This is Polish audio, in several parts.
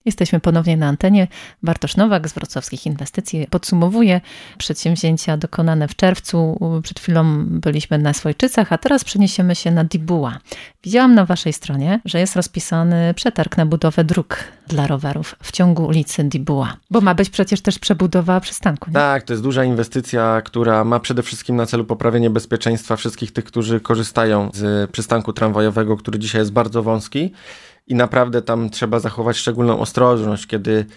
Jesteśmy ponownie na antenie. Bartosz Nowak z Wrocławskich Inwestycji podsumowuje przedsięwzięcia dokonane w czerwcu. Przed chwilą byliśmy na Swojczycach, a teraz przeniesiemy się na Dibuła. Widziałam na waszej stronie, że jest rozpisany przetarg na budowę dróg dla rowerów w ciągu ulicy Dibuła. Bo ma być przecież też przebudowa przystanku, nie? Tak, to jest duża inwestycja, która ma przede wszystkim na celu poprawienie bezpieczeństwa wszystkich tych, którzy korzystają z przystanku tramwajowego, który dzisiaj jest bardzo wąski. I naprawdę tam trzeba zachować szczególną ostrożność, kiedy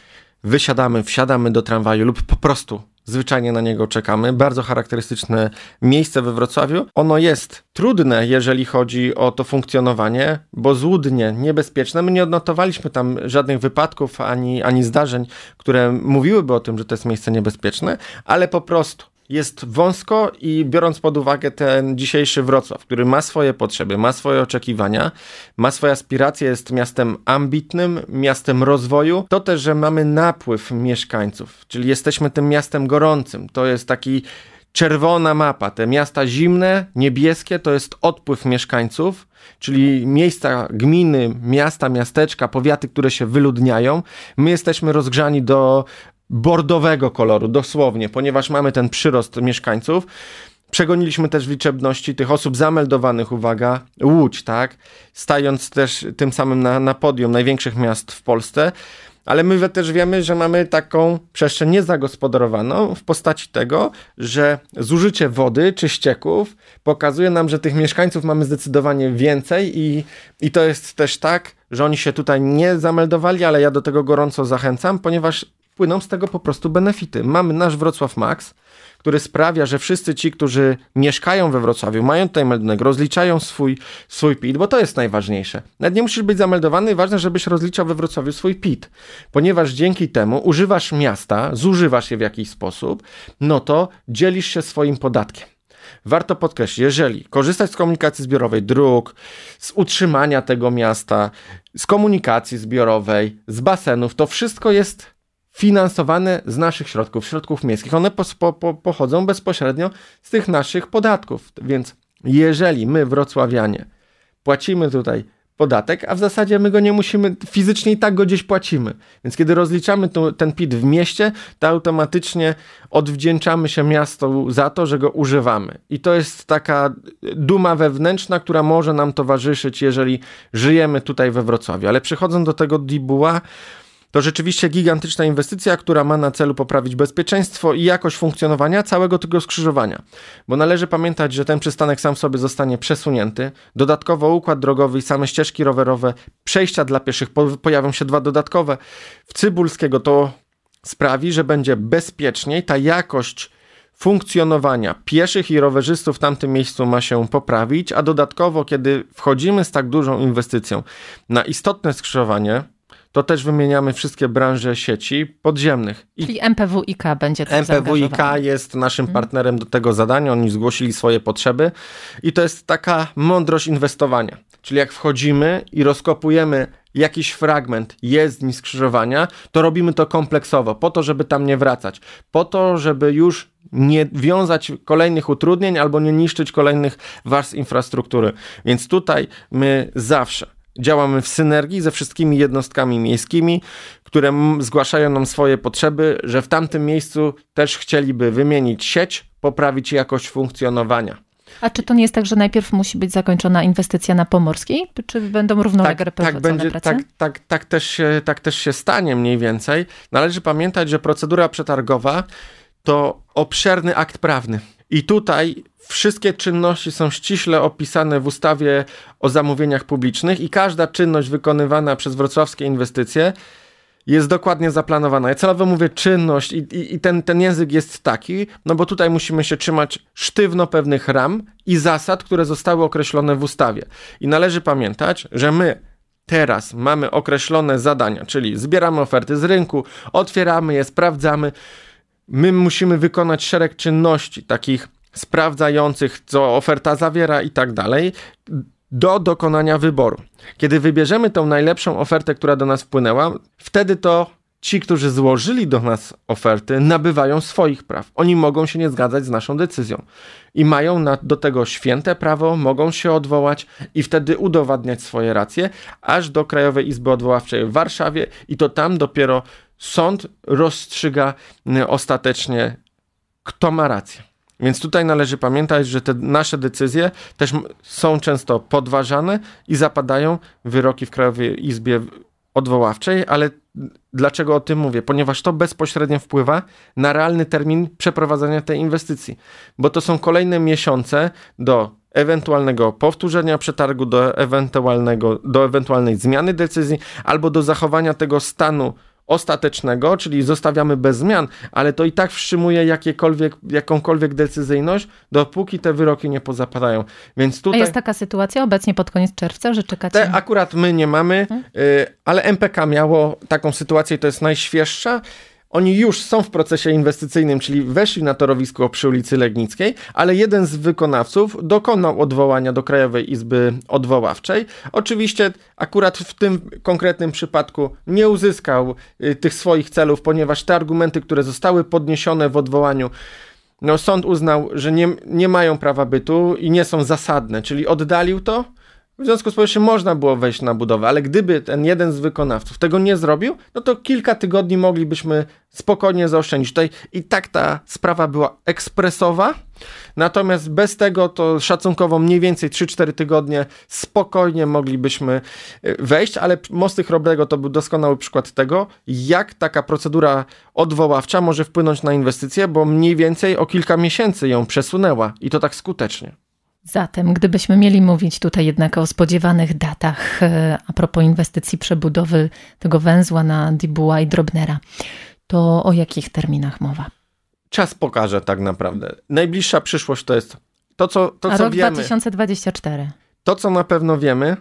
wsiadamy do tramwaju lub po prostu zwyczajnie na niego czekamy. Bardzo charakterystyczne miejsce we Wrocławiu. Ono jest trudne, jeżeli chodzi o to funkcjonowanie, bo złudnie, niebezpieczne. My nie odnotowaliśmy tam żadnych wypadków ani zdarzeń, które mówiłyby o tym, że to jest miejsce niebezpieczne, ale po prostu jest wąsko i biorąc pod uwagę ten dzisiejszy Wrocław, który ma swoje potrzeby, ma swoje oczekiwania, ma swoje aspiracje, jest miastem ambitnym, miastem rozwoju, to też, że mamy napływ mieszkańców, czyli jesteśmy tym miastem gorącym. To jest taki czerwona mapa. Te miasta zimne, niebieskie to jest odpływ mieszkańców, czyli miejsca, gminy, miasta, miasteczka, powiaty, które się wyludniają. My jesteśmy rozgrzani do bordowego koloru, dosłownie, ponieważ mamy ten przyrost mieszkańców. Przegoniliśmy też w liczebności tych osób zameldowanych, uwaga, Łódź, tak? Stając też tym samym na podium największych miast w Polsce. Ale my też wiemy, że mamy taką przestrzeń niezagospodarowaną w postaci tego, że zużycie wody czy ścieków pokazuje nam, że tych mieszkańców mamy zdecydowanie więcej i to jest też tak, że oni się tutaj nie zameldowali, ale ja do tego gorąco zachęcam, ponieważ płyną z tego po prostu benefity. Mamy nasz Wrocław Max, który sprawia, że wszyscy ci, którzy mieszkają we Wrocławiu, mają tutaj meldunek, rozliczają swój PIT, bo to jest najważniejsze. Nawet nie musisz być zameldowany, ważne, żebyś rozliczał we Wrocławiu swój PIT, ponieważ dzięki temu używasz miasta, zużywasz je w jakiś sposób, no to dzielisz się swoim podatkiem. Warto podkreślić, jeżeli korzystać z komunikacji zbiorowej, dróg, z utrzymania tego miasta, z komunikacji zbiorowej, z basenów, to wszystko jest finansowane z naszych środków miejskich. One pochodzą bezpośrednio z tych naszych podatków. Więc jeżeli my, wrocławianie, płacimy tutaj podatek, a w zasadzie my go nie musimy, fizycznie i tak go gdzieś płacimy. Więc kiedy rozliczamy ten PIT w mieście, to automatycznie odwdzięczamy się miastu za to, że go używamy. I to jest taka duma wewnętrzna, która może nam towarzyszyć, jeżeli żyjemy tutaj we Wrocławiu. Ale przechodząc do tego Dibuła, to rzeczywiście gigantyczna inwestycja, która ma na celu poprawić bezpieczeństwo i jakość funkcjonowania całego tego skrzyżowania. Bo należy pamiętać, że ten przystanek sam w sobie zostanie przesunięty. Dodatkowo układ drogowy i same ścieżki rowerowe, przejścia dla pieszych, pojawią się 2 dodatkowe. W Cybulskiego to sprawi, że będzie bezpieczniej. Ta jakość funkcjonowania pieszych i rowerzystów w tamtym miejscu ma się poprawić, a dodatkowo, kiedy wchodzimy z tak dużą inwestycją na istotne skrzyżowanie, to też wymieniamy wszystkie branże sieci podziemnych. Czyli MPWiK będzie tym MPWiK jest naszym partnerem do tego zadania, oni zgłosili swoje potrzeby i to jest taka mądrość inwestowania. Czyli jak wchodzimy i rozkopujemy jakiś fragment jezdni skrzyżowania, to robimy to kompleksowo, po to, żeby tam nie wracać, po to, żeby już nie wiązać kolejnych utrudnień albo nie niszczyć kolejnych warstw infrastruktury. Więc tutaj my zawsze działamy w synergii ze wszystkimi jednostkami miejskimi, które zgłaszają nam swoje potrzeby, że w tamtym miejscu też chcieliby wymienić sieć, poprawić jakość funkcjonowania. A czy to nie jest tak, że najpierw musi być zakończona inwestycja na Pomorskiej? Czy będą równolegle prowadzone prace? Tak też się stanie mniej więcej. Należy pamiętać, że procedura przetargowa to obszerny akt prawny. I tutaj wszystkie czynności są ściśle opisane w ustawie o zamówieniach publicznych i każda czynność wykonywana przez wrocławskie inwestycje jest dokładnie zaplanowana. Ja celowo mówię czynność i ten język jest taki, no bo tutaj musimy się trzymać sztywno pewnych ram i zasad, które zostały określone w ustawie. I należy pamiętać, że my teraz mamy określone zadania, czyli zbieramy oferty z rynku, otwieramy je, sprawdzamy. My musimy wykonać szereg czynności takich sprawdzających, co oferta zawiera i tak dalej, do dokonania wyboru. Kiedy wybierzemy tą najlepszą ofertę, która do nas wpłynęła, wtedy to ci, którzy złożyli do nas oferty, nabywają swoich praw. Oni mogą się nie zgadzać z naszą decyzją i mają do tego święte prawo, mogą się odwołać i wtedy udowadniać swoje racje, aż do Krajowej Izby Odwoławczej w Warszawie i to tam dopiero sąd rozstrzyga ostatecznie, kto ma rację. Więc tutaj należy pamiętać, że te nasze decyzje też są często podważane i zapadają wyroki w Krajowej Izbie Odwoławczej, ale dlaczego o tym mówię? Ponieważ to bezpośrednio wpływa na realny termin przeprowadzenia tej inwestycji, bo to są kolejne miesiące do ewentualnego powtórzenia przetargu, do ewentualnej zmiany decyzji albo do zachowania tego stanu ostatecznego, czyli zostawiamy bez zmian, ale to i tak wstrzymuje jakąkolwiek decyzyjność, dopóki te wyroki nie pozapadają. Więc tutaj... A jest taka sytuacja obecnie pod koniec czerwca, że czekacie? Akurat my nie mamy, ale MPK miało taką sytuację, to jest najświeższa. Oni już są w procesie inwestycyjnym, czyli weszli na torowisko przy ulicy Legnickiej, ale jeden z wykonawców dokonał odwołania do Krajowej Izby Odwoławczej. Oczywiście akurat w tym konkretnym przypadku nie uzyskał tych swoich celów, ponieważ te argumenty, które zostały podniesione w odwołaniu, sąd uznał, że nie mają prawa bytu i nie są zasadne, czyli oddalił to. W związku z powyższym można było wejść na budowę, ale gdyby ten jeden z wykonawców tego nie zrobił, no to kilka tygodni moglibyśmy spokojnie zaoszczędzić. Tutaj i tak ta sprawa była ekspresowa, natomiast bez tego to szacunkowo mniej więcej 3-4 tygodnie spokojnie moglibyśmy wejść, ale Mosty Chrobrego to był doskonały przykład tego, jak taka procedura odwoławcza może wpłynąć na inwestycję, bo mniej więcej o kilka miesięcy ją przesunęła i to tak skutecznie. Zatem, gdybyśmy mieli mówić tutaj jednak o spodziewanych datach a propos inwestycji przebudowy tego węzła na Dibuła i Drobnera, to o jakich terminach mowa? Czas pokaże tak naprawdę. Najbliższa przyszłość to jest to, co rok wiemy. 2024. To, co na pewno wiemy,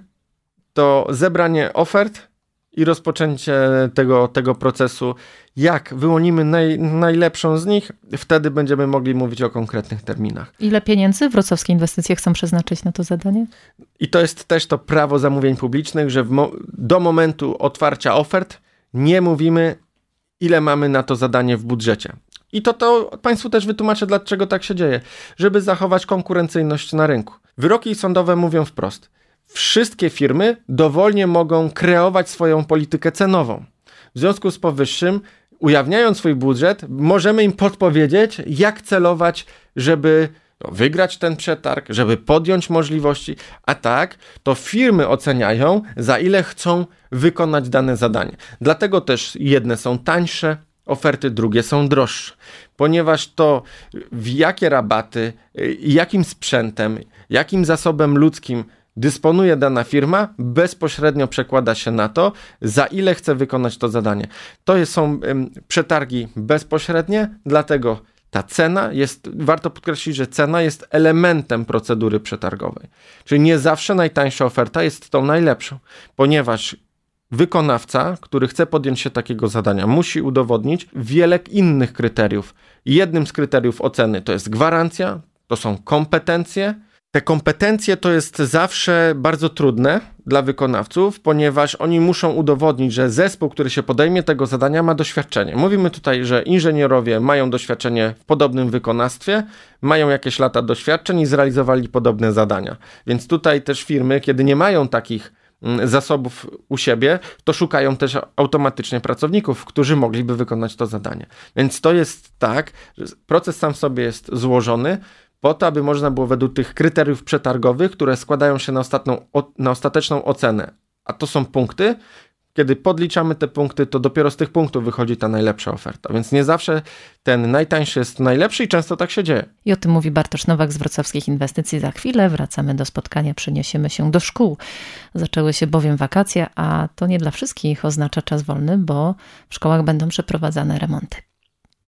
to zebranie ofert i rozpoczęcie tego procesu. Jak wyłonimy najlepszą z nich, wtedy będziemy mogli mówić o konkretnych terminach. Ile pieniędzy wrocławskie inwestycje chcą przeznaczyć na to zadanie? I to jest też to prawo zamówień publicznych, że do momentu otwarcia ofert nie mówimy, ile mamy na to zadanie w budżecie. I to Państwu też wytłumaczę, dlaczego tak się dzieje. Żeby zachować konkurencyjność na rynku. Wyroki sądowe mówią wprost. Wszystkie firmy dowolnie mogą kreować swoją politykę cenową. W związku z powyższym, ujawniając swój budżet, możemy im podpowiedzieć, jak celować, żeby wygrać ten przetarg, żeby podjąć możliwości, a tak to firmy oceniają, za ile chcą wykonać dane zadanie. Dlatego też jedne są tańsze oferty, drugie są droższe, ponieważ to w jakie rabaty, jakim sprzętem, jakim zasobem ludzkim dysponuje dana firma, bezpośrednio przekłada się na to, za ile chce wykonać to zadanie. To są przetargi bezpośrednie, dlatego ta cena warto podkreślić, że cena jest elementem procedury przetargowej. Czyli nie zawsze najtańsza oferta jest tą najlepszą, ponieważ wykonawca, który chce podjąć się takiego zadania, musi udowodnić wiele innych kryteriów. Jednym z kryteriów oceny to jest gwarancja, to są kompetencje. Te kompetencje to jest zawsze bardzo trudne dla wykonawców, ponieważ oni muszą udowodnić, że zespół, który się podejmie tego zadania, ma doświadczenie. Mówimy tutaj, że inżynierowie mają doświadczenie w podobnym wykonawstwie, mają jakieś lata doświadczeń i zrealizowali podobne zadania. Więc tutaj też firmy, kiedy nie mają takich zasobów u siebie, to szukają też automatycznie pracowników, którzy mogliby wykonać to zadanie. Więc to jest tak, że proces sam w sobie jest złożony, po to, aby można było według tych kryteriów przetargowych, które składają się na ostateczną ocenę. A to są punkty. Kiedy podliczamy te punkty, to dopiero z tych punktów wychodzi ta najlepsza oferta. Więc nie zawsze ten najtańszy jest najlepszy i często tak się dzieje. I o tym mówi Bartosz Nowak z Wrocławskich Inwestycji. Za chwilę wracamy do spotkania, przeniesiemy się do szkół. Zaczęły się bowiem wakacje, a to nie dla wszystkich oznacza czas wolny, bo w szkołach będą przeprowadzane remonty.